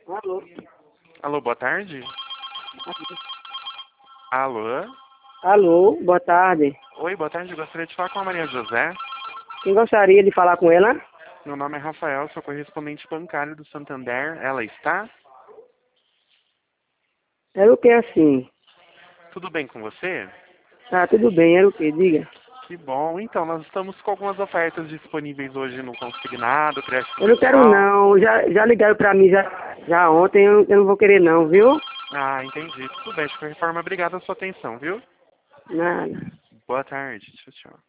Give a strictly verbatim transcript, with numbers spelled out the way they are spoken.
Alô? Alô, boa tarde. Alô? Alô, boa tarde. Oi, boa tarde. Eu gostaria de falar com a Maria José. Quem gostaria de falar com ela? Meu nome é Rafael, sou correspondente bancário do Santander. Ela está? Era o que assim? Tudo bem com você? Tá, tudo bem, era o que? Diga. Que bom. Então, nós estamos com algumas ofertas disponíveis hoje no consignado, crédito Eu não quero pessoal. não, já, já ligaram pra mim já, já ontem, eu, eu não vou querer não, viu? Ah, entendi. Tudo bem. De qualquer forma, obrigado pela sua atenção, viu? Nada. Boa tarde. Tchau, tchau.